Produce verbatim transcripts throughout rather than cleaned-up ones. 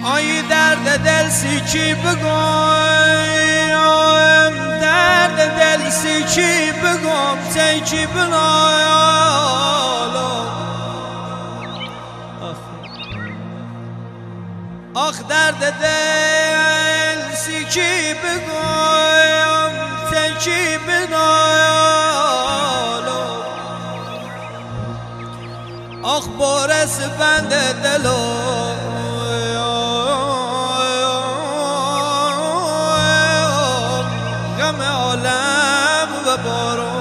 آی درد دل سی چی بگم، درد دل سی چی بگم، سی چی بنالم. آخ درد دل سی چی بگم، سی چی بنالم. آخ بارس بند دلم، غم عالم و باران.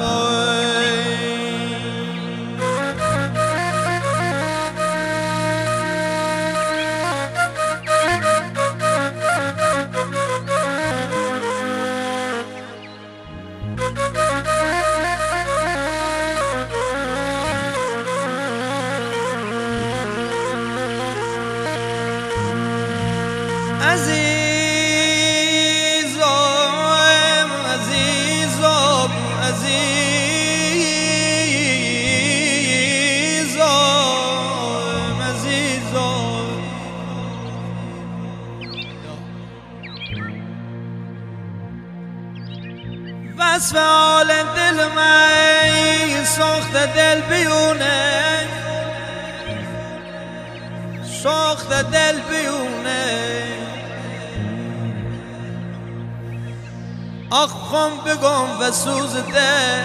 عزیزم عزیزم عزیزم عزیزم وصف حال دل من ساخت دل بیونه، ساخت دل بیونه. آخ خم بگم و سوز دل،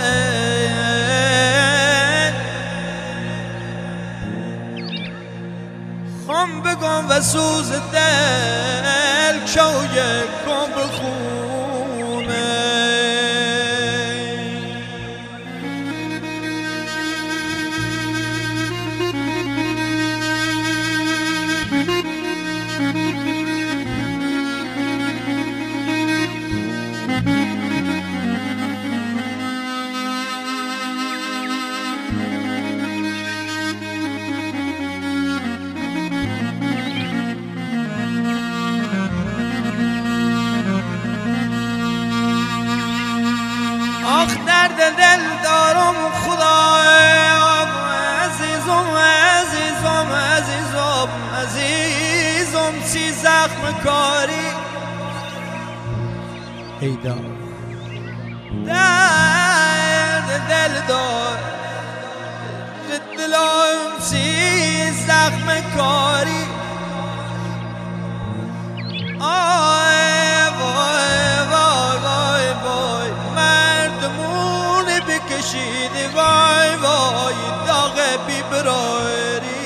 خم بگم و سوز دل چویه کن بخونه. آخ درد دل دارم خدایم، عزیزم عزیزم عزیزم عزیزم سی زخم کاری ایدار درد دل دار دلم سی زخم کاری. آی وای وای وای وای مردمون بکشید، وای وای داغ بیبراری.